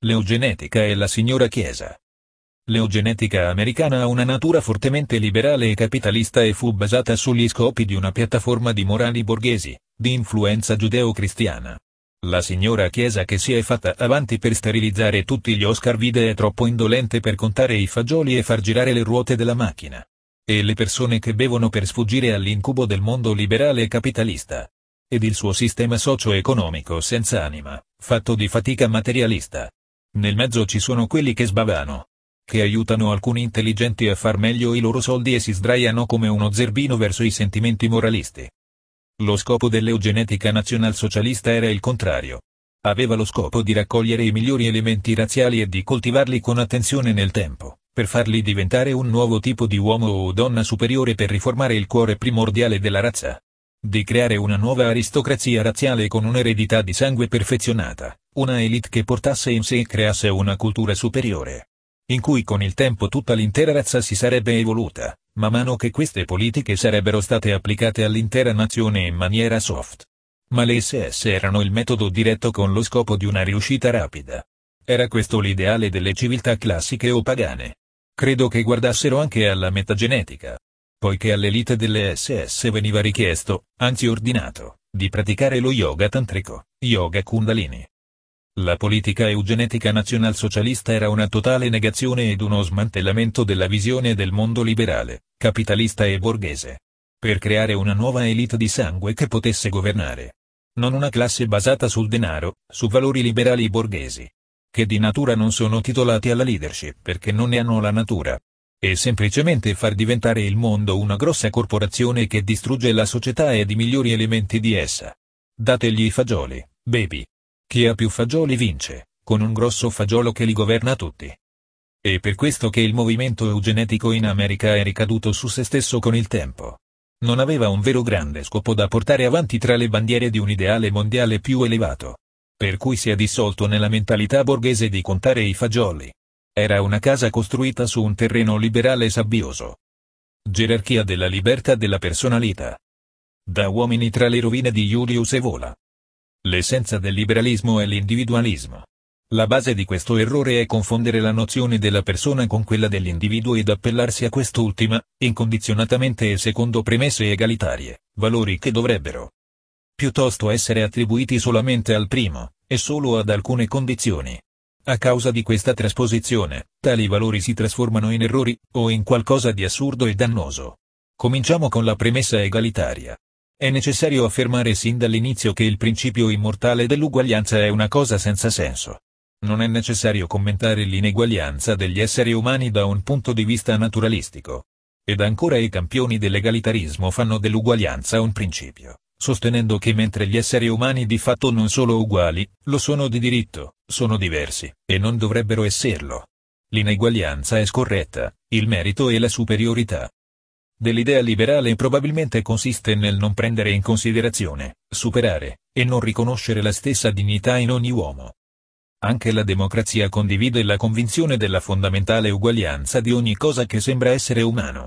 L'eugenetica e la signora Chiesa. L'eugenetica americana ha una natura fortemente liberale e capitalista e fu basata sugli scopi di una piattaforma di morali borghesi, di influenza giudeo-cristiana. La signora Chiesa che si è fatta avanti per sterilizzare tutti gli Oscar vide è troppo indolente per contare i fagioli e far girare le ruote della macchina. E le persone che bevono per sfuggire all'incubo del mondo liberale e capitalista. Ed il suo sistema socio-economico senza anima, fatto di fatica materialista. Nel mezzo ci sono quelli che sbavano. Che aiutano alcuni intelligenti a far meglio i loro soldi e si sdraiano come uno zerbino verso i sentimenti moralisti. Lo scopo dell'eugenetica nazionalsocialista era il contrario. Aveva lo scopo di raccogliere i migliori elementi razziali e di coltivarli con attenzione nel tempo, per farli diventare un nuovo tipo di uomo o donna superiore per riformare il cuore primordiale della razza. Di creare una nuova aristocrazia razziale con un'eredità di sangue perfezionata, una elite che portasse in sé e creasse una cultura superiore. In cui con il tempo tutta l'intera razza si sarebbe evoluta, man mano che queste politiche sarebbero state applicate all'intera nazione in maniera soft. Ma le SS erano il metodo diretto con lo scopo di una riuscita rapida. Era questo l'ideale delle civiltà classiche o pagane. Credo che guardassero anche alla metagenetica. Poiché all'elite delle SS veniva richiesto, anzi ordinato, di praticare lo yoga tantrico, yoga kundalini. La politica eugenetica nazionalsocialista era una totale negazione ed uno smantellamento della visione del mondo liberale, capitalista e borghese. Per creare una nuova elite di sangue che potesse governare. Non una classe basata sul denaro, su valori liberali borghesi. Che di natura non sono titolati alla leadership perché non ne hanno la natura. E semplicemente far diventare il mondo una grossa corporazione che distrugge la società ed i migliori elementi di essa. Dategli i fagioli, baby. Chi ha più fagioli vince, con un grosso fagiolo che li governa tutti. È per questo che il movimento eugenetico in America è ricaduto su se stesso con il tempo. Non aveva un vero grande scopo da portare avanti tra le bandiere di un ideale mondiale più elevato. Per cui si è dissolto nella mentalità borghese di contare i fagioli. Era una casa costruita su un terreno liberale sabbioso. Gerarchia della libertà della personalità. Da uomini tra le rovine di Julius Evola. L'essenza del liberalismo è l'individualismo. La base di questo errore è confondere la nozione della persona con quella dell'individuo ed appellarsi a quest'ultima, incondizionatamente e secondo premesse egalitarie, valori che dovrebbero piuttosto essere attribuiti solamente al primo, e solo ad alcune condizioni. A causa di questa trasposizione, tali valori si trasformano in errori, o in qualcosa di assurdo e dannoso. Cominciamo con la premessa egalitaria. È necessario affermare sin dall'inizio che il principio immortale dell'uguaglianza è una cosa senza senso. Non è necessario commentare l'ineguaglianza degli esseri umani da un punto di vista naturalistico. Ed ancora i campioni dell'egalitarismo fanno dell'uguaglianza un principio, sostenendo che mentre gli esseri umani di fatto non sono uguali, lo sono di diritto, sono diversi, e non dovrebbero esserlo. L'ineguaglianza è scorretta, il merito e la superiorità dell'idea liberale probabilmente consiste nel non prendere in considerazione, superare, e non riconoscere la stessa dignità in ogni uomo. Anche la democrazia condivide la convinzione della fondamentale uguaglianza di ogni cosa che sembra essere umano.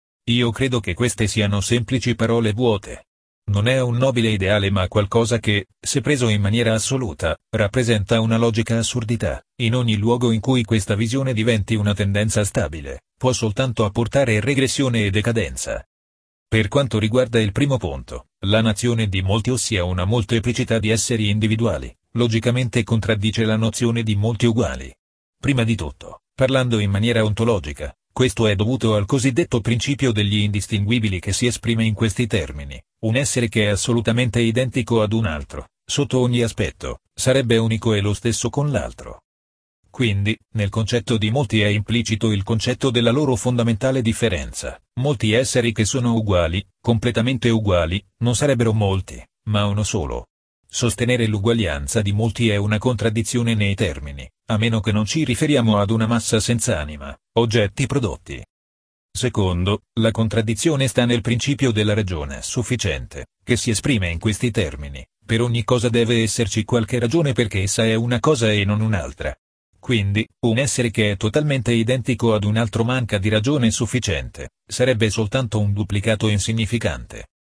Io credo che queste siano semplici parole vuote. Non è un nobile ideale ma qualcosa che, se preso in maniera assoluta, rappresenta una logica assurdità. In ogni luogo in cui questa visione diventi una tendenza stabile, può soltanto apportare regressione e decadenza. Per quanto riguarda il primo punto, la nazione di molti ossia una molteplicità di esseri individuali, logicamente contraddice la nozione di molti uguali. Prima di tutto, parlando in maniera ontologica, questo è dovuto al cosiddetto principio degli indistinguibili che si esprime in questi termini. Un essere che è assolutamente identico ad un altro, sotto ogni aspetto, sarebbe unico e lo stesso con l'altro. Quindi, nel concetto di molti è implicito il concetto della loro fondamentale differenza. Molti esseri che sono uguali, completamente uguali, non sarebbero molti, ma uno solo. Sostenere l'uguaglianza di molti è una contraddizione nei termini, a meno che non ci riferiamo ad una massa senza anima, oggetti prodotti. Secondo, la contraddizione sta nel principio della ragione sufficiente, che si esprime in questi termini. Per ogni cosa deve esserci qualche ragione perché essa è una cosa e non un'altra. Quindi, un essere che è totalmente identico ad un altro manca di ragione sufficiente, sarebbe soltanto un duplicato insignificante.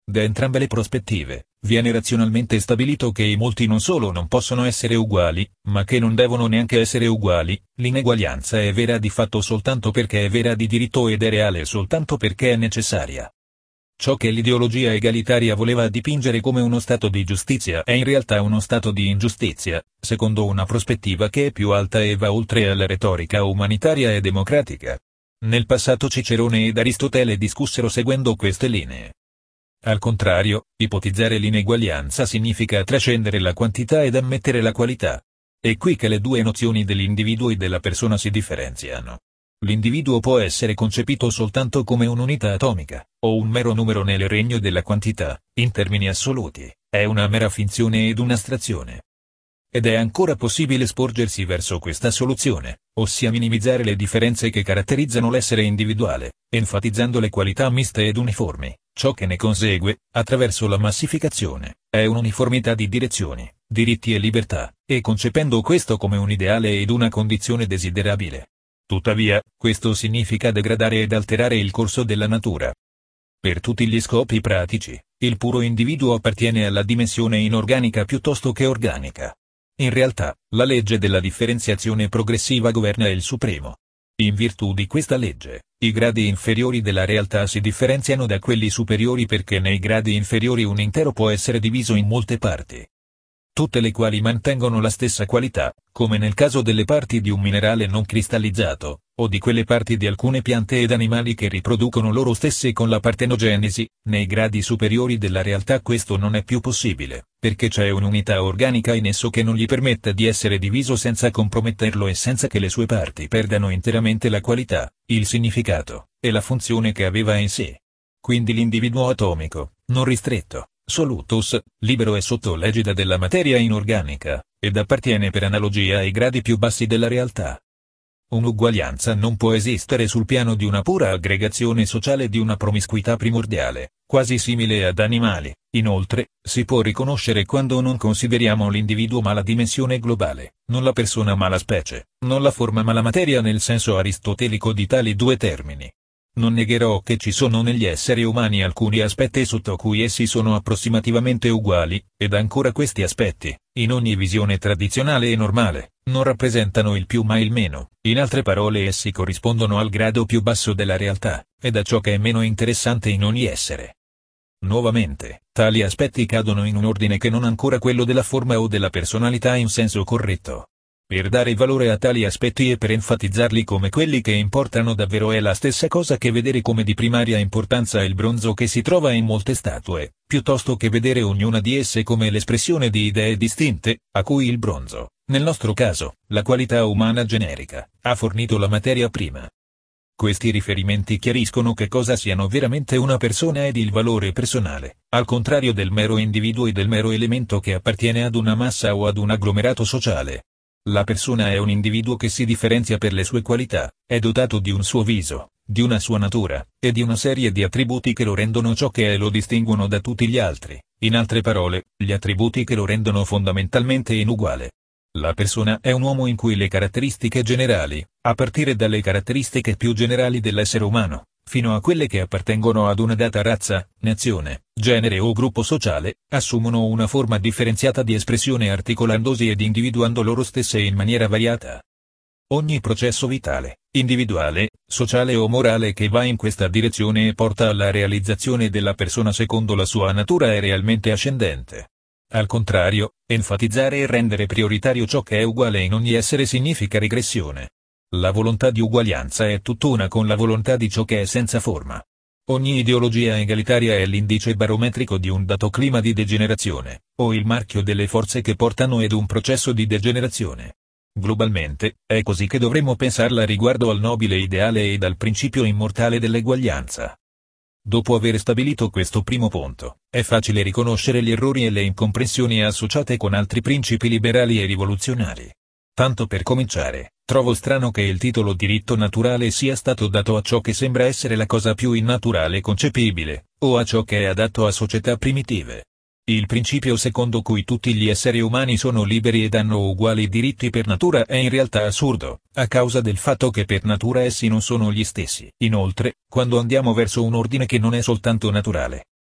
Da entrambe le prospettive, viene razionalmente stabilito che i molti non solo non possono essere uguali, ma che non devono neanche essere uguali. L'ineguaglianza è vera di fatto soltanto perché è vera di diritto ed è reale soltanto perché è necessaria. Ciò che l'ideologia egalitaria voleva dipingere come uno stato di giustizia è in realtà uno stato di ingiustizia, secondo una prospettiva che è più alta e va oltre alla retorica umanitaria e democratica. Nel passato Cicerone ed Aristotele discussero seguendo queste linee. Al contrario, ipotizzare l'ineguaglianza significa trascendere la quantità ed ammettere la qualità. È qui che le due nozioni dell'individuo e della persona si differenziano. L'individuo può essere concepito soltanto come un'unità atomica, o un mero numero nel regno della quantità, in termini assoluti, è una mera finzione ed un'astrazione. Ed è ancora possibile sporgersi verso questa soluzione, ossia minimizzare le differenze che caratterizzano l'essere individuale, enfatizzando le qualità miste ed uniformi. Ciò che ne consegue, attraverso la massificazione, è un'uniformità di direzioni, diritti e libertà, e concependo questo come un ideale ed una condizione desiderabile. Tuttavia, questo significa degradare ed alterare il corso della natura. Per tutti gli scopi pratici, il puro individuo appartiene alla dimensione inorganica piuttosto che organica. In realtà, la legge della differenziazione progressiva governa il supremo. In virtù di questa legge, i gradi inferiori della realtà si differenziano da quelli superiori perché nei gradi inferiori un intero può essere diviso in molte parti, tutte le quali mantengono la stessa qualità, come nel caso delle parti di un minerale non cristallizzato, o di quelle parti di alcune piante ed animali che riproducono loro stesse con la partenogenesi. Nei gradi superiori della realtà questo non è più possibile, perché c'è un'unità organica in esso che non gli permetta di essere diviso senza comprometterlo e senza che le sue parti perdano interamente la qualità, il significato, e la funzione che aveva in sé. Quindi l'individuo atomico, non ristretto, solutus, libero è sotto l'egida della materia inorganica, ed appartiene per analogia ai gradi più bassi della realtà. Un'uguaglianza non può esistere sul piano di una pura aggregazione sociale di una promiscuità primordiale, quasi simile ad animali. Inoltre, si può riconoscere quando non consideriamo l'individuo ma la dimensione globale, non la persona ma la specie, non la forma ma la materia nel senso aristotelico di tali due termini. Non negherò che ci sono negli esseri umani alcuni aspetti sotto cui essi sono approssimativamente uguali, ed ancora questi aspetti, in ogni visione tradizionale e normale, non rappresentano il più ma il meno. In altre parole essi corrispondono al grado più basso della realtà, ed a ciò che è meno interessante in ogni essere. Nuovamente, tali aspetti cadono in un ordine che non ancora quello della forma o della personalità in senso corretto. Per dare valore a tali aspetti e per enfatizzarli come quelli che importano davvero è la stessa cosa che vedere come di primaria importanza il bronzo che si trova in molte statue, piuttosto che vedere ognuna di esse come l'espressione di idee distinte, a cui il bronzo, nel nostro caso, la qualità umana generica, ha fornito la materia prima. Questi riferimenti chiariscono che cosa siano veramente una persona ed il valore personale, al contrario del mero individuo e del mero elemento che appartiene ad una massa o ad un agglomerato sociale. La persona è un individuo che si differenzia per le sue qualità, è dotato di un suo viso, di una sua natura, e di una serie di attributi che lo rendono ciò che è e lo distinguono da tutti gli altri, in altre parole, gli attributi che lo rendono fondamentalmente inuguale. La persona è un uomo in cui le caratteristiche generali, a partire dalle caratteristiche più generali dell'essere umano, fino a quelle che appartengono ad una data razza, nazione, genere o gruppo sociale, assumono una forma differenziata di espressione articolandosi ed individuando loro stesse in maniera variata. Ogni processo vitale, individuale, sociale o morale che va in questa direzione e porta alla realizzazione della persona secondo la sua natura è realmente ascendente. Al contrario, enfatizzare e rendere prioritario ciò che è uguale in ogni essere significa regressione. La volontà di uguaglianza è tutt'una con la volontà di ciò che è senza forma. Ogni ideologia egalitaria è l'indice barometrico di un dato clima di degenerazione, o il marchio delle forze che portano ad un processo di degenerazione. Globalmente, è così che dovremmo pensarla riguardo al nobile ideale ed al principio immortale dell'eguaglianza. Dopo aver stabilito questo primo punto, è facile riconoscere gli errori e le incomprensioni associate con altri principi liberali e rivoluzionari. Tanto per cominciare, trovo strano che il titolo diritto naturale sia stato dato a ciò che sembra essere la cosa più innaturale concepibile, o a ciò che è adatto a società primitive. Il principio secondo cui tutti gli esseri umani sono liberi ed hanno uguali diritti per natura è in realtà assurdo, a causa del fatto che per natura essi non sono gli stessi. Inoltre, quando andiamo verso un ordine che non è soltanto naturale,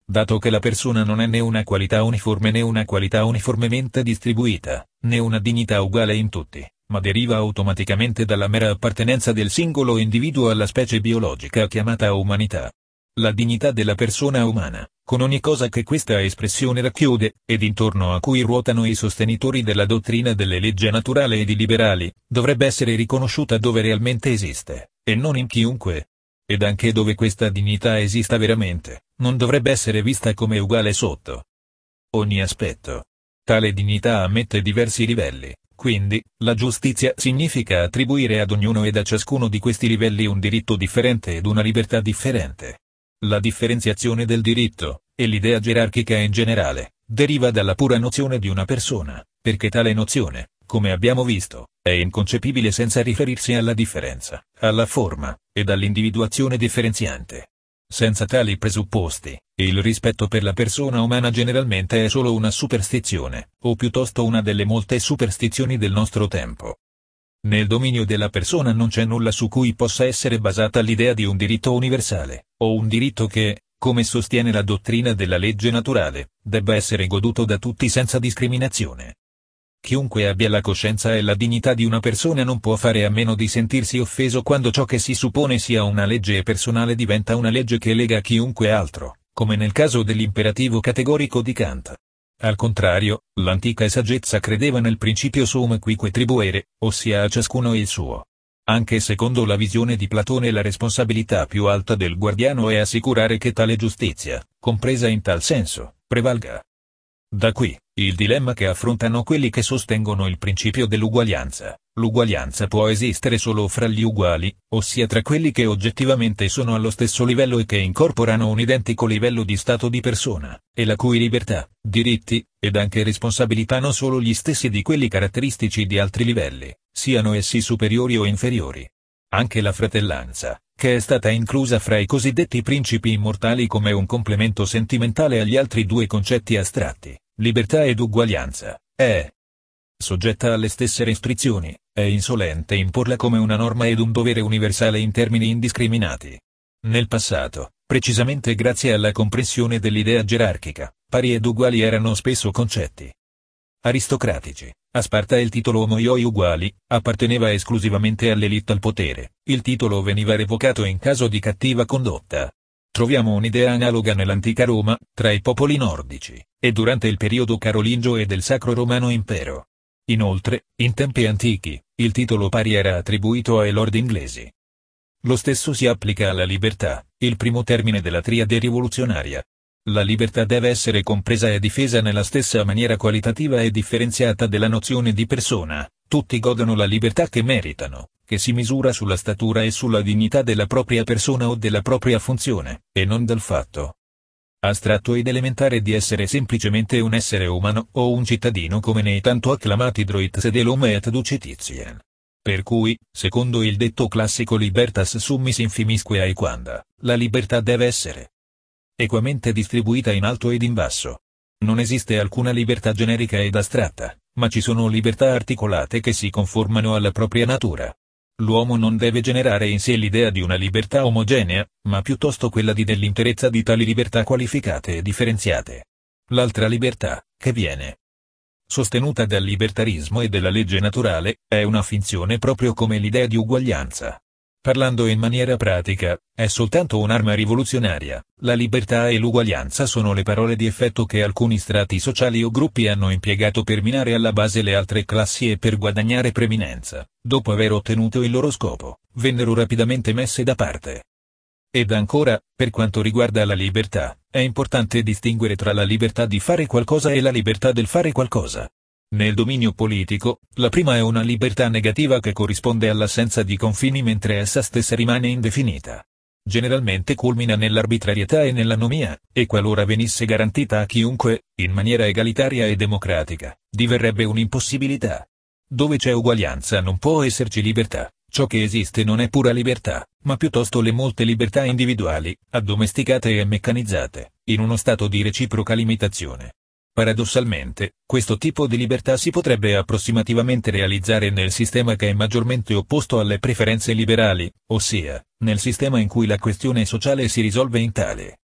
dato che la persona non è né una qualità uniforme né una qualità uniformemente distribuita, né una dignità uguale in tutti, ma deriva automaticamente dalla mera appartenenza del singolo individuo alla specie biologica chiamata umanità. La dignità della persona umana, con ogni cosa che questa espressione racchiude, ed intorno a cui ruotano i sostenitori della dottrina delle leggi naturali ed i liberali, dovrebbe essere riconosciuta dove realmente esiste, e non in chiunque. Ed anche dove questa dignità esista veramente, non dovrebbe essere vista come uguale sotto ogni aspetto. Tale dignità ammette diversi livelli, quindi, la giustizia significa attribuire ad ognuno ed a ciascuno di questi livelli un diritto differente ed una libertà differente. La differenziazione del diritto, e l'idea gerarchica in generale, deriva dalla pura nozione di una persona, perché tale nozione, come abbiamo visto, è inconcepibile senza riferirsi alla differenza, alla forma, ed all'individuazione differenziante. Senza tali presupposti, il rispetto per la persona umana generalmente è solo una superstizione, o piuttosto una delle molte superstizioni del nostro tempo. Nel dominio della persona non c'è nulla su cui possa essere basata l'idea di un diritto universale, o un diritto che, come sostiene la dottrina della legge naturale, debba essere goduto da tutti senza discriminazione. Chiunque abbia la coscienza e la dignità di una persona non può fare a meno di sentirsi offeso quando ciò che si suppone sia una legge personale diventa una legge che lega a chiunque altro, come nel caso dell'imperativo categorico di Kant. Al contrario, l'antica saggezza credeva nel principio sum quique tribuere, ossia a ciascuno il suo. Anche secondo la visione di Platone la responsabilità più alta del guardiano è assicurare che tale giustizia, compresa in tal senso, prevalga. Da qui, il dilemma che affrontano quelli che sostengono il principio dell'uguaglianza. L'uguaglianza può esistere solo fra gli uguali, ossia tra quelli che oggettivamente sono allo stesso livello e che incorporano un identico livello di stato di persona, e la cui libertà, diritti, ed anche responsabilità non solo gli stessi di quelli caratteristici di altri livelli, siano essi superiori o inferiori. Anche la fratellanza, che è stata inclusa fra i cosiddetti principi immortali come un complemento sentimentale agli altri due concetti astratti, libertà ed uguaglianza, è soggetta alle stesse restrizioni, è insolente imporla come una norma ed un dovere universale in termini indiscriminati. Nel passato, precisamente grazie alla comprensione dell'idea gerarchica, pari ed uguali erano spesso concetti aristocratici. A Sparta il titolo omoioi uguali apparteneva esclusivamente all'elite al potere, il titolo veniva revocato in caso di cattiva condotta. Troviamo un'idea analoga nell'antica Roma, tra i popoli nordici, e durante il periodo carolingio e del Sacro Romano Impero. Inoltre, in tempi antichi, il titolo pari era attribuito ai lord inglesi. Lo stesso si applica alla libertà, il primo termine della triade rivoluzionaria. La libertà deve essere compresa e difesa nella stessa maniera qualitativa e differenziata della nozione di persona. Tutti godono la libertà che meritano, che si misura sulla statura e sulla dignità della propria persona o della propria funzione, e non dal fatto astratto ed elementare di essere semplicemente un essere umano o un cittadino come nei tanto acclamati droits dell'homo et ducititien. Per cui, secondo il detto classico libertas summis infimisque aequanda, la libertà deve essere equamente distribuita in alto ed in basso. Non esiste alcuna libertà generica ed astratta, ma ci sono libertà articolate che si conformano alla propria natura. L'uomo non deve generare in sé l'idea di una libertà omogenea, ma piuttosto quella di dell'interezza di tali libertà qualificate e differenziate. L'altra libertà, che viene sostenuta dal libertarismo e della legge naturale, è una finzione proprio come l'idea di uguaglianza. Parlando in maniera pratica, è soltanto un'arma rivoluzionaria. La libertà e l'uguaglianza sono le parole di effetto che alcuni strati sociali o gruppi hanno impiegato per minare alla base le altre classi e per guadagnare preminenza. Dopo aver ottenuto il loro scopo, vennero rapidamente messe da parte. Ed ancora, per quanto riguarda la libertà, è importante distinguere tra la libertà di fare qualcosa e la libertà del fare qualcosa. Nel dominio politico, la prima è una libertà negativa che corrisponde all'assenza di confini mentre essa stessa rimane indefinita. Generalmente culmina nell'arbitrarietà e nell'anomia, e qualora venisse garantita a chiunque, in maniera egalitaria e democratica, diverrebbe un'impossibilità. Dove c'è uguaglianza non può esserci libertà, ciò che esiste non è pura libertà, ma piuttosto le molte libertà individuali, addomesticate e meccanizzate, in uno stato di reciproca limitazione. Paradossalmente, questo tipo di libertà si potrebbe approssimativamente realizzare nel sistema che è maggiormente opposto alle preferenze liberali, ossia, nel sistema in cui la questione sociale si risolve in tale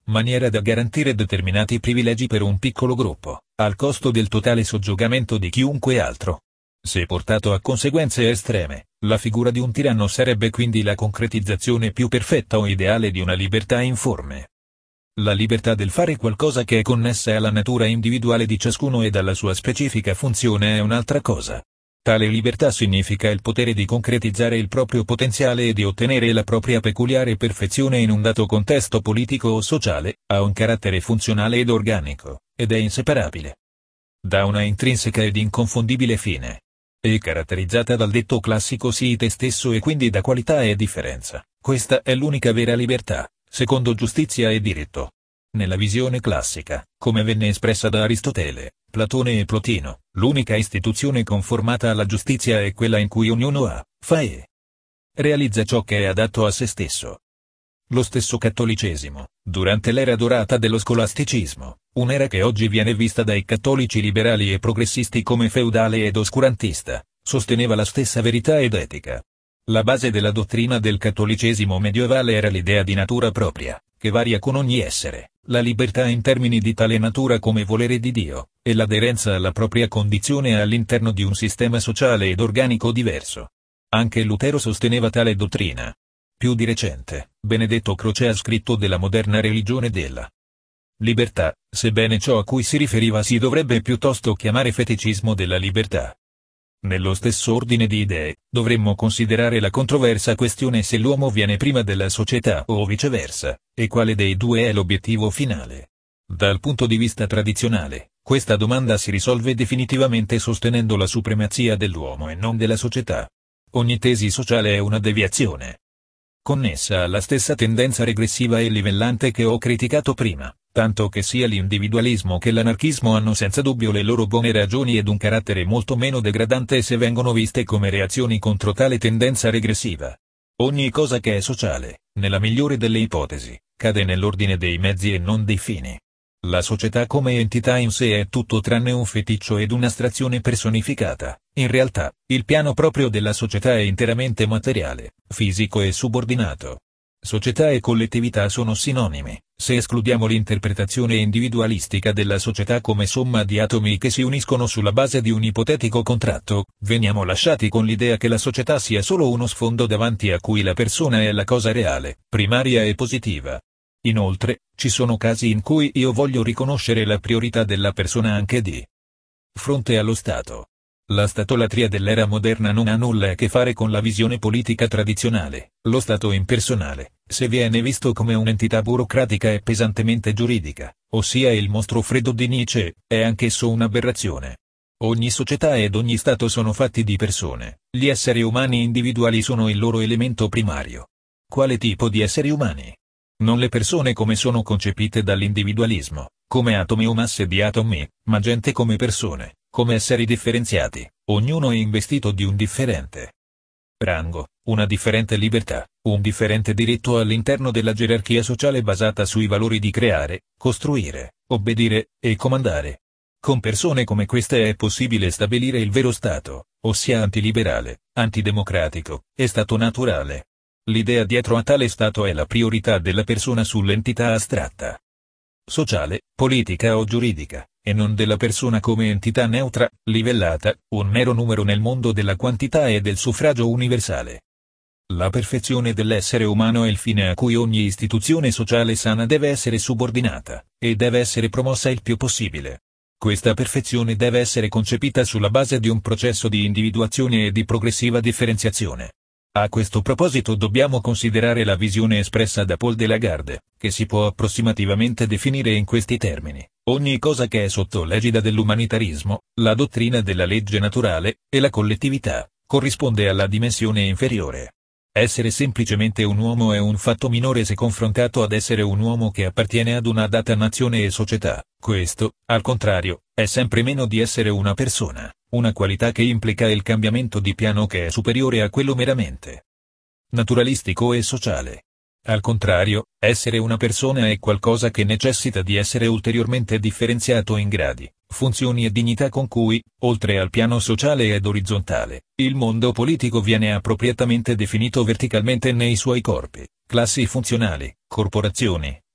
maniera da garantire determinati privilegi per un piccolo gruppo, al costo del totale soggiogamento di chiunque altro. Se portato a conseguenze estreme, la figura di un tiranno sarebbe quindi la concretizzazione più perfetta o ideale di una libertà informe. La libertà del fare qualcosa che è connessa alla natura individuale di ciascuno e alla sua specifica funzione è un'altra cosa. Tale libertà significa il potere di concretizzare il proprio potenziale e di ottenere la propria peculiare perfezione in un dato contesto politico o sociale, ha un carattere funzionale ed organico, ed è inseparabile da una intrinseca ed inconfondibile fine. È caratterizzata dal detto classico sii te stesso e quindi da qualità e differenza. Questa è l'unica vera libertà, secondo giustizia e diritto. Nella visione classica, come venne espressa da Aristotele, Platone e Plotino, l'unica istituzione conformata alla giustizia è quella in cui ognuno fa e realizza ciò che è adatto a se stesso. Lo stesso cattolicesimo, durante l'era dorata dello scolasticismo, un'era che oggi viene vista dai cattolici liberali e progressisti come feudale ed oscurantista, sosteneva la stessa verità ed etica. La base della dottrina del cattolicesimo medievale era l'idea di natura propria, che varia con ogni essere, la libertà in termini di tale natura come volere di Dio, e l'aderenza alla propria condizione all'interno di un sistema sociale ed organico diverso. Anche Lutero sosteneva tale dottrina. Più di recente, Benedetto Croce ha scritto della moderna religione della libertà, sebbene ciò a cui si riferiva si dovrebbe piuttosto chiamare feticismo della libertà. Nello stesso ordine di idee, dovremmo considerare la controversa questione se l'uomo viene prima della società o viceversa, e quale dei due è l'obiettivo finale. Dal punto di vista tradizionale, questa domanda si risolve definitivamente sostenendo la supremazia dell'uomo e non della società. Ogni tesi sociale è una deviazione connessa alla stessa tendenza regressiva e livellante che ho criticato prima, tanto che sia l'individualismo che l'anarchismo hanno senza dubbio le loro buone ragioni ed un carattere molto meno degradante se vengono viste come reazioni contro tale tendenza regressiva. Ogni cosa che è sociale, nella migliore delle ipotesi, cade nell'ordine dei mezzi e non dei fini. La società come entità in sé è tutto tranne un feticcio ed un'astrazione personificata. In realtà, il piano proprio della società è interamente materiale, fisico e subordinato. Società e collettività sono sinonimi, se escludiamo l'interpretazione individualistica della società come somma di atomi che si uniscono sulla base di un ipotetico contratto, veniamo lasciati con l'idea che la società sia solo uno sfondo davanti a cui la persona è la cosa reale, primaria e positiva. Inoltre, ci sono casi in cui io voglio riconoscere la priorità della persona anche di fronte allo Stato. La statolatria dell'era moderna non ha nulla a che fare con la visione politica tradizionale. Lo Stato impersonale, se viene visto come un'entità burocratica e pesantemente giuridica, ossia il mostro freddo di Nietzsche, è anch'esso un'aberrazione. Ogni società ed ogni Stato sono fatti di persone, gli esseri umani individuali sono il loro elemento primario. Quale tipo di esseri umani? Non le persone come sono concepite dall'individualismo, come atomi o masse di atomi, ma gente come persone, come esseri differenziati, ognuno è investito di un differente rango, una differente libertà, un differente diritto all'interno della gerarchia sociale basata sui valori di creare, costruire, obbedire, e comandare. Con persone come queste è possibile stabilire il vero Stato, ossia antiliberale, antidemocratico, e Stato naturale. L'idea dietro a tale Stato è la priorità della persona sull'entità astratta, sociale, politica o giuridica, e non della persona come entità neutra, livellata, un mero numero nel mondo della quantità e del suffragio universale. La perfezione dell'essere umano è il fine a cui ogni istituzione sociale sana deve essere subordinata, e deve essere promossa il più possibile. Questa perfezione deve essere concepita sulla base di un processo di individuazione e di progressiva differenziazione. A questo proposito dobbiamo considerare la visione espressa da Paul de Lagarde, che si può approssimativamente definire in questi termini: ogni cosa che è sotto l'egida dell'umanitarismo, la dottrina della legge naturale, e la collettività, corrisponde alla dimensione inferiore. Essere semplicemente un uomo è un fatto minore se confrontato ad essere un uomo che appartiene ad una data nazione e società. Questo, al contrario, è sempre meno di essere una persona, una qualità che implica il cambiamento di piano che è superiore a quello meramente naturalistico e sociale. Al contrario, essere una persona è qualcosa che necessita di essere ulteriormente differenziato in gradi, funzioni e dignità con cui, oltre al piano sociale ed orizzontale, il mondo politico viene appropriatamente definito verticalmente nei suoi corpi, classi funzionali, corporazioni,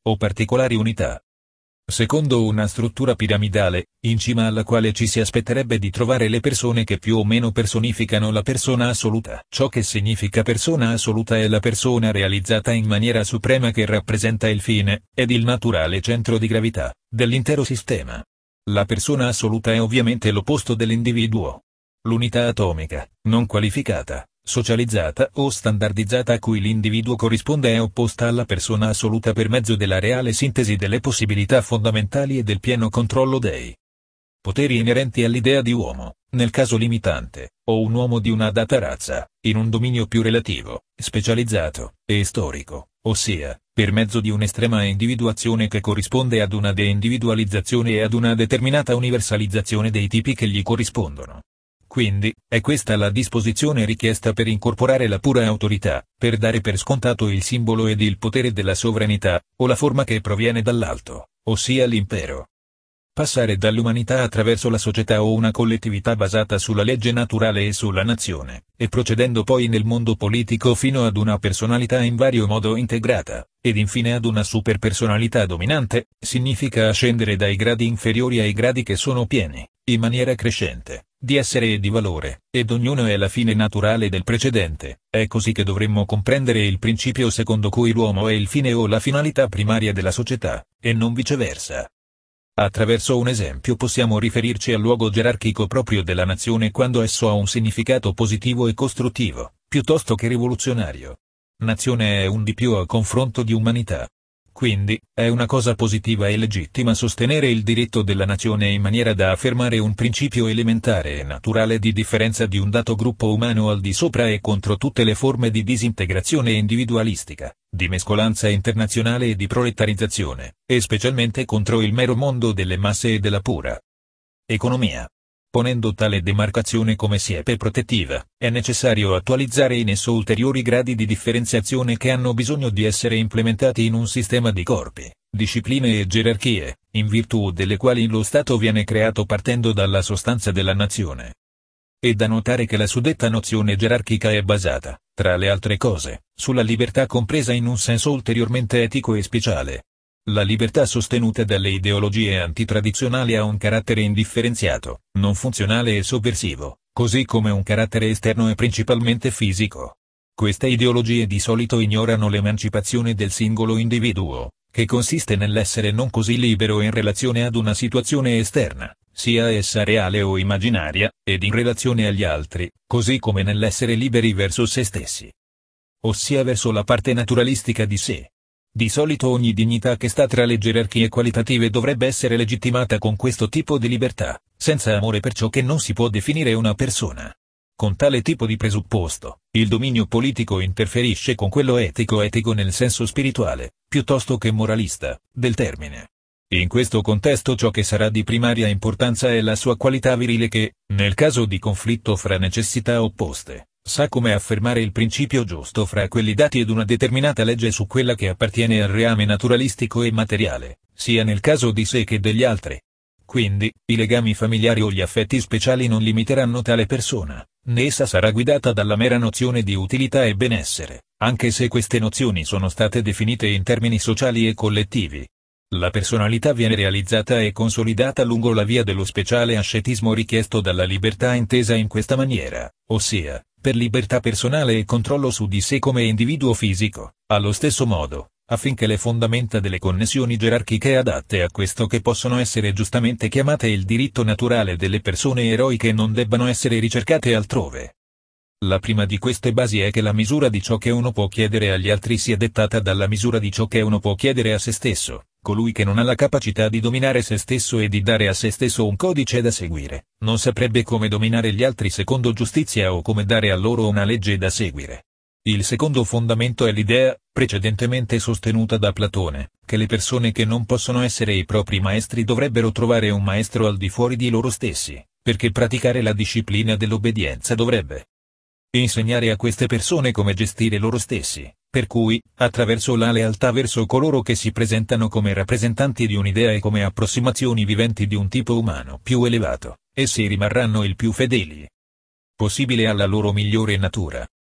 o particolari unità. Secondo una struttura piramidale, in cima alla quale ci si aspetterebbe di trovare le persone che più o meno personificano la persona assoluta. Ciò che significa persona assoluta è la persona realizzata in maniera suprema che rappresenta il fine, ed il naturale centro di gravità, dell'intero sistema. La persona assoluta è ovviamente l'opposto dell'individuo. L'unità atomica, non qualificata, socializzata o standardizzata a cui l'individuo corrisponde è opposta alla persona assoluta per mezzo della reale sintesi delle possibilità fondamentali e del pieno controllo dei poteri inerenti all'idea di uomo, nel caso limitante, o un uomo di una data razza, in un dominio più relativo, specializzato e storico, ossia, per mezzo di un'estrema individuazione che corrisponde ad una deindividualizzazione e ad una determinata universalizzazione dei tipi che gli corrispondono. Quindi, è questa la disposizione richiesta per incorporare la pura autorità, per dare per scontato il simbolo ed il potere della sovranità, o la forma che proviene dall'alto, ossia l'impero. Passare dall'umanità attraverso la società o una collettività basata sulla legge naturale e sulla nazione, e procedendo poi nel mondo politico fino ad una personalità in vario modo integrata, ed infine ad una superpersonalità dominante, significa ascendere dai gradi inferiori ai gradi che sono pieni, in maniera crescente, di essere e di valore, ed ognuno è la fine naturale del precedente. È così che dovremmo comprendere il principio secondo cui l'uomo è il fine o la finalità primaria della società, e non viceversa. Attraverso un esempio possiamo riferirci al luogo gerarchico proprio della nazione quando esso ha un significato positivo e costruttivo, piuttosto che rivoluzionario. Nazione è un di più a confronto di umanità. Quindi, è una cosa positiva e legittima sostenere il diritto della nazione in maniera da affermare un principio elementare e naturale di differenza di un dato gruppo umano al di sopra e contro tutte le forme di disintegrazione individualistica, di mescolanza internazionale e di proletarizzazione, e specialmente contro il mero mondo delle masse e della pura economia. Ponendo tale demarcazione come siepe protettiva, è necessario attualizzare in esso ulteriori gradi di differenziazione che hanno bisogno di essere implementati in un sistema di corpi, discipline e gerarchie, in virtù delle quali lo Stato viene creato partendo dalla sostanza della nazione. È da notare che la suddetta nozione gerarchica è basata, tra le altre cose, sulla libertà compresa in un senso ulteriormente etico e speciale. La libertà sostenuta dalle ideologie antitradizionali ha un carattere indifferenziato, non funzionale e sovversivo, così come un carattere esterno e principalmente fisico. Queste ideologie di solito ignorano l'emancipazione del singolo individuo, che consiste nell'essere non così libero in relazione ad una situazione esterna, sia essa reale o immaginaria, ed in relazione agli altri, così come nell'essere liberi verso se stessi, ossia verso la parte naturalistica di sé. Di solito ogni dignità che sta tra le gerarchie qualitative dovrebbe essere legittimata con questo tipo di libertà, senza amore per ciò che non si può definire una persona. Con tale tipo di presupposto, il dominio politico interferisce con quello etico nel senso spirituale, piuttosto che moralista, del termine. In questo contesto ciò che sarà di primaria importanza è la sua qualità virile che, nel caso di conflitto fra necessità opposte, sa come affermare il principio giusto fra quelli dati ed una determinata legge su quella che appartiene al reame naturalistico e materiale, sia nel caso di sé che degli altri. Quindi, i legami familiari o gli affetti speciali non limiteranno tale persona, né essa sarà guidata dalla mera nozione di utilità e benessere, anche se queste nozioni sono state definite in termini sociali e collettivi. La personalità viene realizzata e consolidata lungo la via dello speciale ascetismo richiesto dalla libertà intesa in questa maniera, ossia, per libertà personale e controllo su di sé come individuo fisico, allo stesso modo, affinché le fondamenta delle connessioni gerarchiche adatte a questo che possono essere giustamente chiamate il diritto naturale delle persone eroiche non debbano essere ricercate altrove. La prima di queste basi è che la misura di ciò che uno può chiedere agli altri sia dettata dalla misura di ciò che uno può chiedere a se stesso. Colui che non ha la capacità di dominare se stesso e di dare a se stesso un codice da seguire, non saprebbe come dominare gli altri secondo giustizia o come dare a loro una legge da seguire. Il secondo fondamento è l'idea, precedentemente sostenuta da Platone, che le persone che non possono essere i propri maestri dovrebbero trovare un maestro al di fuori di loro stessi, perché praticare la disciplina dell'obbedienza dovrebbe insegnare a queste persone come gestire loro stessi, per cui, attraverso la lealtà verso coloro che si presentano come rappresentanti di un'idea e come approssimazioni viventi di un tipo umano più elevato, essi rimarranno il più fedeli possibile alla loro migliore natura.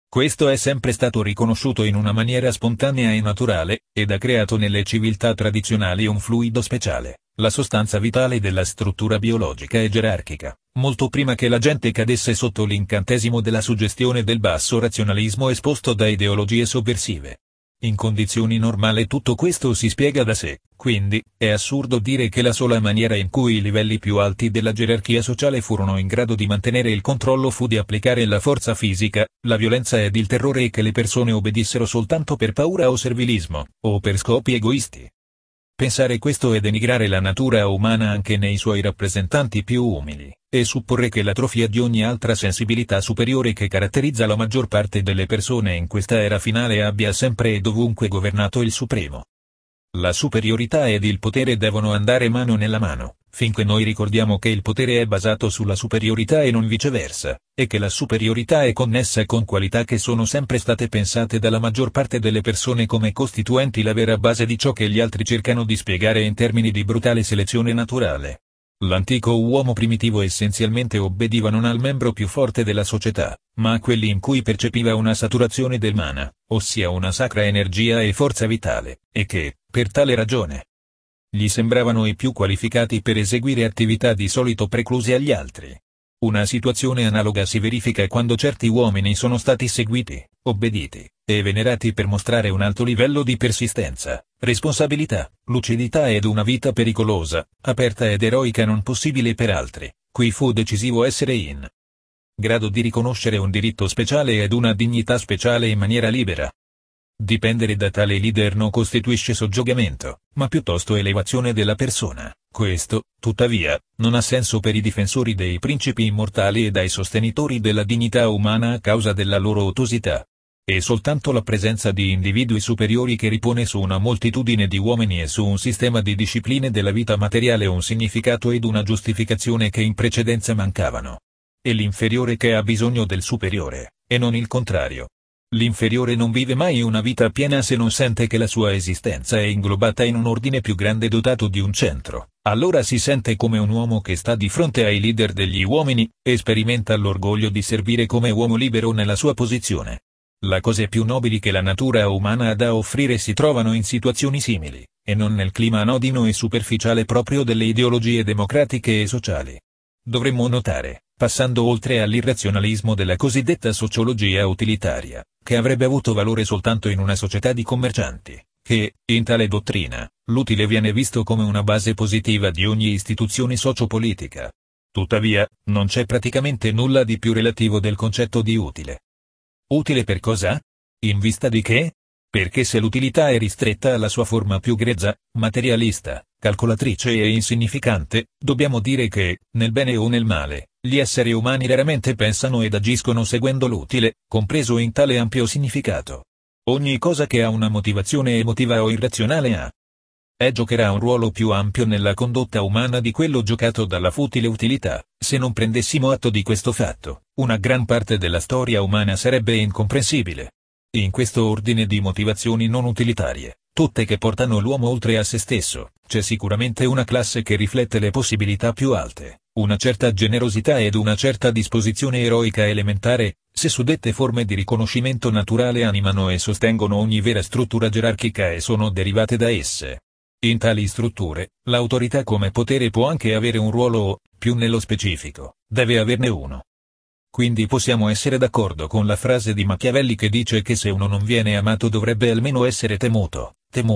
Questo è sempre stato riconosciuto in una maniera spontanea e naturale, ed ha creato nelle civiltà tradizionali un fluido speciale, la sostanza vitale della struttura biologica e gerarchica, molto prima che la gente cadesse sotto l'incantesimo della suggestione del basso razionalismo esposto da ideologie sovversive. In condizioni normali tutto questo si spiega da sé, quindi, è assurdo dire che la sola maniera in cui i livelli più alti della gerarchia sociale furono in grado di mantenere il controllo fu di applicare la forza fisica, la violenza ed il terrore e che le persone obbedissero soltanto per paura o servilismo, o per scopi egoisti. Pensare questo è denigrare la natura umana anche nei suoi rappresentanti più umili, e supporre che l'atrofia di ogni altra sensibilità superiore che caratterizza la maggior parte delle persone in questa era finale abbia sempre e dovunque governato il Supremo. La superiorità ed il potere devono andare mano nella mano, finché noi ricordiamo che il potere è basato sulla superiorità e non viceversa, e che la superiorità è connessa con qualità che sono sempre state pensate dalla maggior parte delle persone come costituenti la vera base di ciò che gli altri cercano di spiegare in termini di brutale selezione naturale. L'antico uomo primitivo essenzialmente obbediva non al membro più forte della società, ma a quelli in cui percepiva una saturazione del mana, ossia una sacra energia e forza vitale, e che, per tale ragione, gli sembravano i più qualificati per eseguire attività di solito precluse agli altri. Una situazione analoga si verifica quando certi uomini sono stati seguiti, obbediti, e venerati per mostrare un alto livello di persistenza, responsabilità, lucidità ed una vita pericolosa, aperta ed eroica non possibile per altri, cui fu decisivo essere in grado di riconoscere un diritto speciale ed una dignità speciale in maniera libera. Dipendere da tale leader non costituisce soggiogamento, ma piuttosto elevazione della persona. Questo, tuttavia, non ha senso per i difensori dei principi immortali e dai sostenitori della dignità umana a causa della loro ottusità. È soltanto la presenza di individui superiori che ripone su una moltitudine di uomini e su un sistema di discipline della vita materiale un significato ed una giustificazione che in precedenza mancavano. È l'inferiore che ha bisogno del superiore, e non il contrario. L'inferiore non vive mai una vita piena se non sente che la sua esistenza è inglobata in un ordine più grande dotato di un centro. Allora si sente come un uomo che sta di fronte ai leader degli uomini, e sperimenta l'orgoglio di servire come uomo libero nella sua posizione. Le cose più nobili che la natura umana ha da offrire si trovano in situazioni simili, e non nel clima anodino e superficiale proprio delle ideologie democratiche e sociali. Dovremmo notare, passando oltre all'irrazionalismo della cosiddetta sociologia utilitaria, che avrebbe avuto valore soltanto in una società di commercianti, che, in tale dottrina, l'utile viene visto come una base positiva di ogni istituzione sociopolitica. Tuttavia, non c'è praticamente nulla di più relativo del concetto di utile. Utile per cosa? In vista di che? Perché se l'utilità è ristretta alla sua forma più grezza, materialista, calcolatrice e insignificante, dobbiamo dire che, nel bene o nel male, gli esseri umani raramente pensano ed agiscono seguendo l'utile, compreso in tale ampio significato. Ogni cosa che ha una motivazione emotiva o irrazionale giocherà un ruolo più ampio nella condotta umana di quello giocato dalla futile utilità. Se non prendessimo atto di questo fatto, una gran parte della storia umana sarebbe incomprensibile. In questo ordine di motivazioni non utilitarie, tutte che portano l'uomo oltre a se stesso, c'è sicuramente una classe che riflette le possibilità più alte, una certa generosità ed una certa disposizione eroica elementare, se suddette forme di riconoscimento naturale animano e sostengono ogni vera struttura gerarchica e sono derivate da esse. In tali strutture, l'autorità come potere può anche avere un ruolo o, più nello specifico, deve averne uno. Quindi possiamo essere d'accordo con la frase di Machiavelli che dice che se uno non viene amato dovrebbe almeno essere temuto,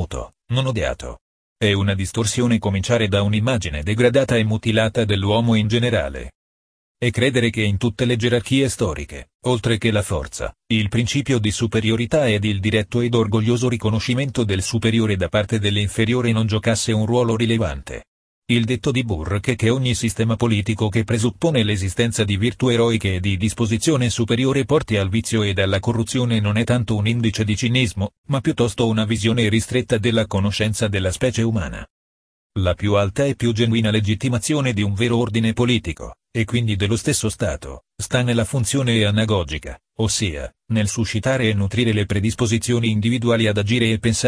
non odiato. È una distorsione cominciare da un'immagine degradata e mutilata dell'uomo in generale. E credere che in tutte le gerarchie storiche, oltre che la forza, il principio di superiorità ed il diretto ed orgoglioso riconoscimento del superiore da parte dell'inferiore non giocasse un ruolo rilevante. Il detto di Burke che ogni sistema politico che presuppone l'esistenza di virtù eroiche e di disposizione superiore porti al vizio ed alla corruzione non è tanto un indice di cinismo, ma piuttosto una visione ristretta della conoscenza della specie umana. La più alta e più genuina legittimazione di un vero ordine politico, e quindi dello stesso Stato, sta nella funzione anagogica, ossia, nel suscitare e nutrire le predisposizioni individuali ad agire e pensare,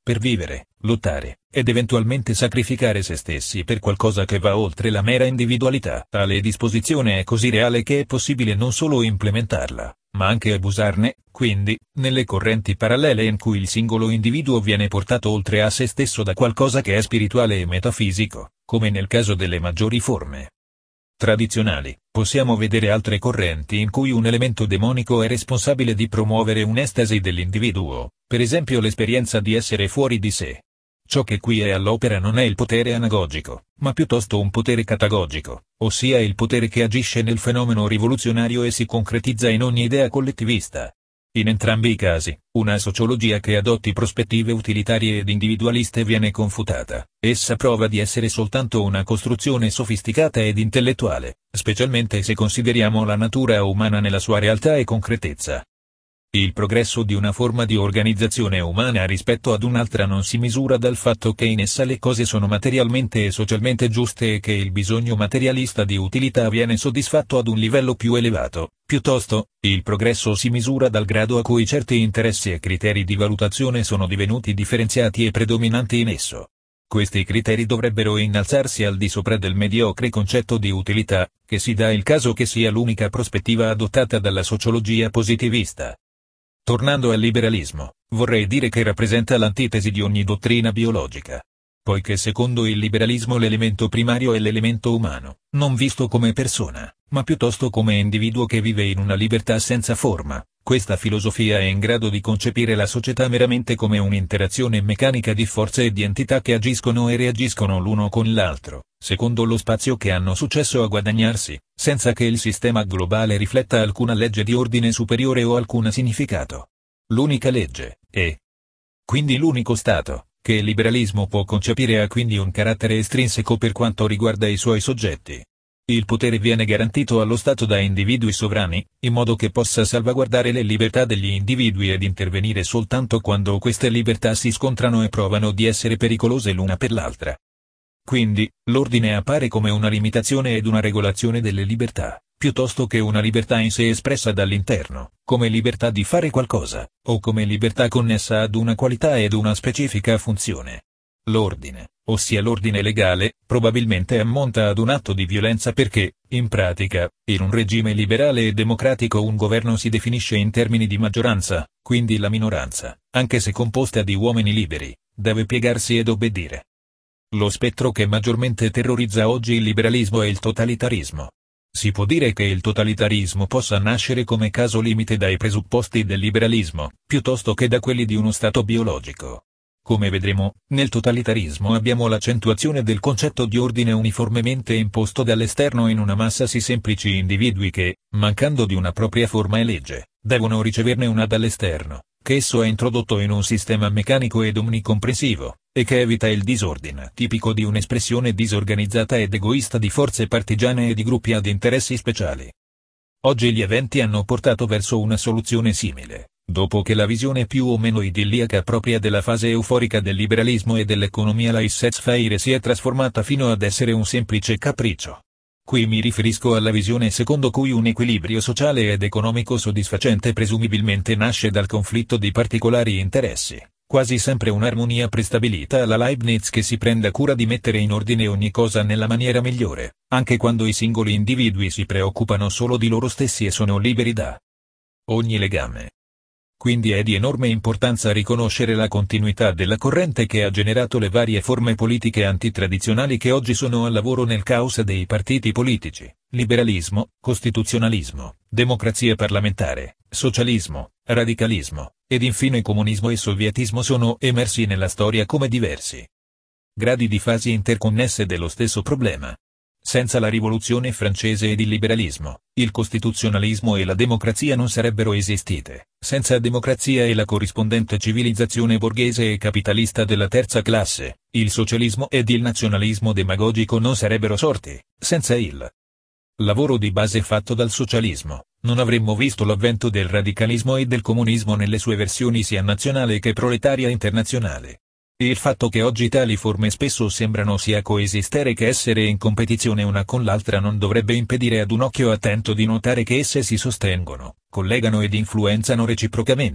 per vivere, lottare, ed eventualmente sacrificare se stessi per qualcosa che va oltre la mera individualità. Tale disposizione è così reale che è possibile non solo implementarla, ma anche abusarne, quindi, nelle correnti parallele in cui il singolo individuo viene portato oltre a se stesso da qualcosa che è spirituale e metafisico, come nel caso delle maggiori forme tradizionali, possiamo vedere altre correnti in cui un elemento demonico è responsabile di promuovere un'estasi dell'individuo, per esempio l'esperienza di essere fuori di sé. Ciò che qui è all'opera non è il potere anagogico, ma piuttosto un potere catagogico, ossia il potere che agisce nel fenomeno rivoluzionario e si concretizza in ogni idea collettivista. In entrambi i casi, una sociologia che adotti prospettive utilitarie ed individualiste viene confutata. Essa prova di essere soltanto una costruzione sofisticata ed intellettuale, specialmente se consideriamo la natura umana nella sua realtà e concretezza. Il progresso di una forma di organizzazione umana rispetto ad un'altra non si misura dal fatto che in essa le cose sono materialmente e socialmente giuste e che il bisogno materialista di utilità viene soddisfatto ad un livello più elevato. Piuttosto, il progresso si misura dal grado a cui certi interessi e criteri di valutazione sono divenuti differenziati e predominanti in esso. Questi criteri dovrebbero innalzarsi al di sopra del mediocre concetto di utilità, che si dà il caso che sia l'unica prospettiva adottata dalla sociologia positivista. Tornando al liberalismo, vorrei dire che rappresenta l'antitesi di ogni dottrina biologica. Poiché secondo il liberalismo l'elemento primario è l'elemento umano, non visto come persona, ma piuttosto come individuo che vive in una libertà senza forma, questa filosofia è in grado di concepire la società meramente come un'interazione meccanica di forze e di entità che agiscono e reagiscono l'uno con l'altro, secondo lo spazio che hanno successo a guadagnarsi, senza che il sistema globale rifletta alcuna legge di ordine superiore o alcun significato. L'unica legge, e quindi l'unico Stato, che il liberalismo può concepire ha quindi un carattere estrinseco per quanto riguarda i suoi soggetti. Il potere viene garantito allo Stato da individui sovrani, in modo che possa salvaguardare le libertà degli individui ed intervenire soltanto quando queste libertà si scontrano e provano di essere pericolose l'una per l'altra. Quindi, l'ordine appare come una limitazione ed una regolazione delle libertà, piuttosto che una libertà in sé espressa dall'interno, come libertà di fare qualcosa, o come libertà connessa ad una qualità ed una specifica funzione. L'ordine, ossia l'ordine legale, probabilmente ammonta ad un atto di violenza perché, in pratica, in un regime liberale e democratico un governo si definisce in termini di maggioranza, quindi la minoranza, anche se composta di uomini liberi, deve piegarsi ed obbedire. Lo spettro che maggiormente terrorizza oggi il liberalismo è il totalitarismo. Si può dire che il totalitarismo possa nascere come caso limite dai presupposti del liberalismo, piuttosto che da quelli di uno stato biologico. Come vedremo, nel totalitarismo abbiamo l'accentuazione del concetto di ordine uniformemente imposto dall'esterno in una massa di semplici individui che, mancando di una propria forma e legge, devono riceverne una dall'esterno, che esso ha introdotto in un sistema meccanico ed omnicomprensivo, e che evita il disordine tipico di un'espressione disorganizzata ed egoista di forze partigiane e di gruppi ad interessi speciali. Oggi gli eventi hanno portato verso una soluzione simile. Dopo che la visione più o meno idilliaca propria della fase euforica del liberalismo e dell'economia laissez-faire si è trasformata fino ad essere un semplice capriccio. Qui mi riferisco alla visione secondo cui un equilibrio sociale ed economico soddisfacente presumibilmente nasce dal conflitto di particolari interessi, quasi sempre un'armonia prestabilita alla Leibniz che si prenda cura di mettere in ordine ogni cosa nella maniera migliore, anche quando i singoli individui si preoccupano solo di loro stessi e sono liberi da ogni legame. Quindi è di enorme importanza riconoscere la continuità della corrente che ha generato le varie forme politiche antitradizionali che oggi sono al lavoro nel caos dei partiti politici: liberalismo, costituzionalismo, democrazia parlamentare, socialismo, radicalismo, ed infine comunismo e sovietismo sono emersi nella storia come diversi gradi di fasi interconnesse dello stesso problema. Senza la rivoluzione francese ed il liberalismo, il costituzionalismo e la democrazia non sarebbero esistite. Senza democrazia e la corrispondente civilizzazione borghese e capitalista della terza classe, il socialismo ed il nazionalismo demagogico non sarebbero sorti. Senza il lavoro di base fatto dal socialismo, non avremmo visto l'avvento del radicalismo e del comunismo nelle sue versioni sia nazionale che proletaria internazionale. Il fatto che oggi tali forme spesso sembrano sia coesistere che essere in competizione una con l'altra non dovrebbe impedire ad un occhio attento di notare che esse si sostengono, collegano ed influenzano reciprocamente,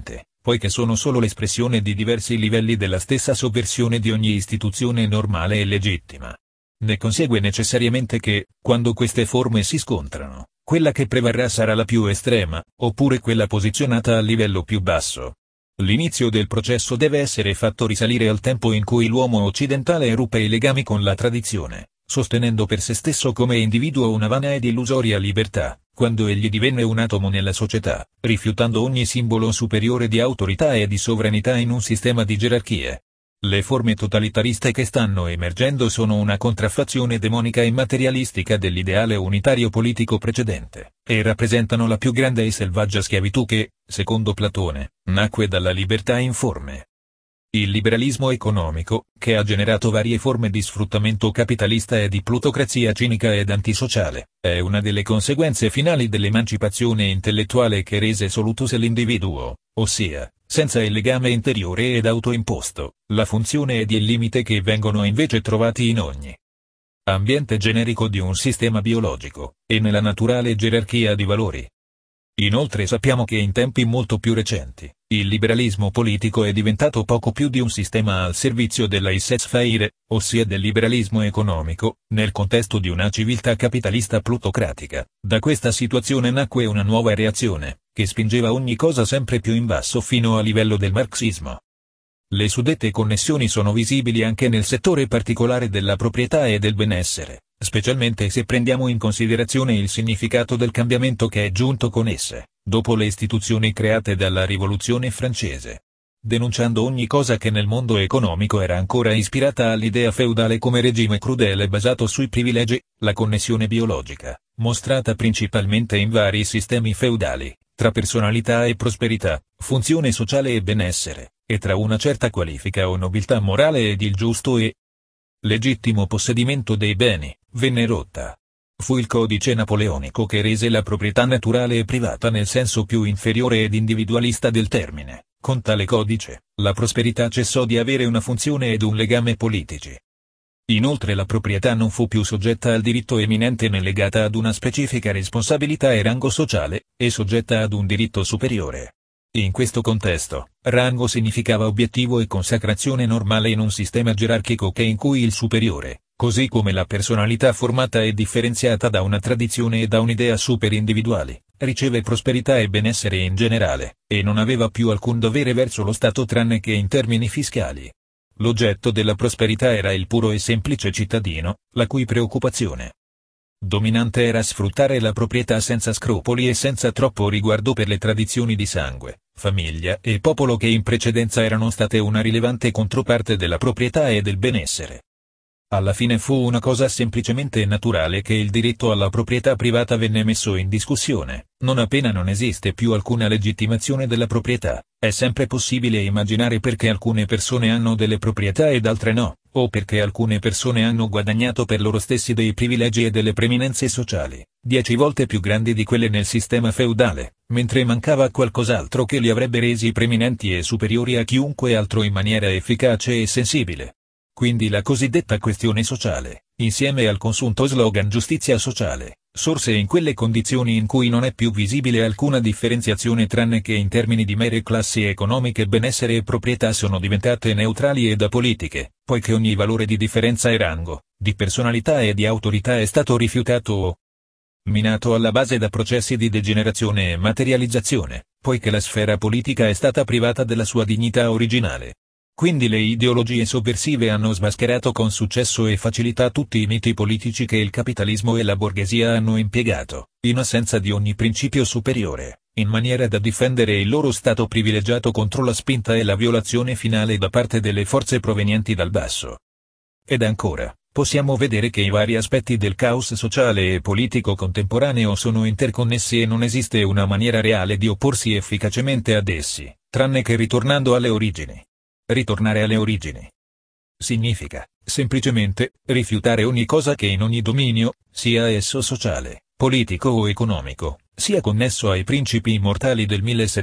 poiché sono solo l'espressione di diversi livelli della stessa sovversione di ogni istituzione normale e legittima. Ne consegue necessariamente che, quando queste forme si scontrano, quella che prevarrà sarà la più estrema, oppure quella posizionata al livello più basso. L'inizio del processo deve essere fatto risalire al tempo in cui l'uomo occidentale ruppe i legami con la tradizione, sostenendo per se stesso come individuo una vana ed illusoria libertà, quando egli divenne un atomo nella società, rifiutando ogni simbolo superiore di autorità e di sovranità in un sistema di gerarchie. Le forme totalitariste che stanno emergendo sono una contraffazione demonica e materialistica dell'ideale unitario politico precedente, e rappresentano la più grande e selvaggia schiavitù che, secondo Platone, nacque dalla libertà informe. Il liberalismo economico, che ha generato varie forme di sfruttamento capitalista e di plutocrazia cinica ed antisociale, è una delle conseguenze finali dell'emancipazione intellettuale che rese solutus l'individuo, ossia, senza il legame interiore ed autoimposto, la funzione ed il limite che vengono invece trovati in ogni ambiente generico di un sistema biologico, e nella naturale gerarchia di valori. Inoltre sappiamo che in tempi molto più recenti, il liberalismo politico è diventato poco più di un sistema al servizio della laissez-faire, ossia del liberalismo economico, nel contesto di una civiltà capitalista plutocratica. Da questa situazione nacque una nuova reazione, che spingeva ogni cosa sempre più in basso fino a livello del marxismo. Le suddette connessioni sono visibili anche nel settore particolare della proprietà e del benessere, specialmente se prendiamo in considerazione il significato del cambiamento che è giunto con esse, dopo le istituzioni create dalla Rivoluzione francese. Denunciando ogni cosa che nel mondo economico era ancora ispirata all'idea feudale come regime crudele basato sui privilegi, la connessione biologica, mostrata principalmente in vari sistemi feudali, tra personalità e prosperità, funzione sociale e benessere, e tra una certa qualifica o nobiltà morale ed il giusto e legittimo possedimento dei beni, venne rotta. Fu il codice napoleonico che rese la proprietà naturale e privata nel senso più inferiore ed individualista del termine. Con tale codice, la prosperità cessò di avere una funzione ed un legame politici. Inoltre la proprietà non fu più soggetta al diritto eminente né legata ad una specifica responsabilità e rango sociale, e soggetta ad un diritto superiore. In questo contesto, rango significava obiettivo e consacrazione normale in un sistema gerarchico in cui il superiore, così come la personalità formata e differenziata da una tradizione e da un'idea superindividuali, riceve prosperità e benessere in generale, e non aveva più alcun dovere verso lo Stato tranne che in termini fiscali. L'oggetto della prosperità era il puro e semplice cittadino, la cui preoccupazione dominante era sfruttare la proprietà senza scrupoli e senza troppo riguardo per le tradizioni di sangue, famiglia e popolo che in precedenza erano state una rilevante controparte della proprietà e del benessere. Alla fine fu una cosa semplicemente naturale che il diritto alla proprietà privata venne messo in discussione, non appena non esiste più alcuna legittimazione della proprietà. È sempre possibile immaginare perché alcune persone hanno delle proprietà ed altre no, o perché alcune persone hanno guadagnato per loro stessi dei privilegi e delle preminenze sociali, 10 volte più grandi di quelle nel sistema feudale, mentre mancava qualcos'altro che li avrebbe resi preminenti e superiori a chiunque altro in maniera efficace e sensibile. Quindi la cosiddetta questione sociale, insieme al consunto slogan giustizia sociale, sorse in quelle condizioni in cui non è più visibile alcuna differenziazione tranne che in termini di mere classi economiche. Benessere e proprietà sono diventate neutrali ed apolitiche, poiché ogni valore di differenza e rango, di personalità e di autorità è stato rifiutato o minato alla base da processi di degenerazione e materializzazione, poiché la sfera politica è stata privata della sua dignità originale. Quindi le ideologie sovversive hanno smascherato con successo e facilità tutti i miti politici che il capitalismo e la borghesia hanno impiegato, in assenza di ogni principio superiore, in maniera da difendere il loro stato privilegiato contro la spinta e la violazione finale da parte delle forze provenienti dal basso. Ed ancora, possiamo vedere che i vari aspetti del caos sociale e politico contemporaneo sono interconnessi e non esiste una maniera reale di opporsi efficacemente ad essi, tranne che ritornando alle origini. Ritornare alle origini significa, semplicemente, rifiutare ogni cosa che in ogni dominio, sia esso sociale, politico o economico, sia connesso ai principi immortali del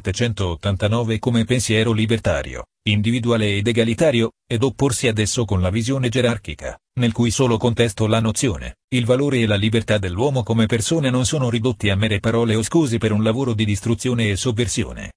1789 come pensiero libertario, individuale ed egalitario, ed opporsi ad esso con la visione gerarchica, nel cui solo contesto la nozione, il valore e la libertà dell'uomo come persona non sono ridotti a mere parole o scuse per un lavoro di distruzione e sovversione.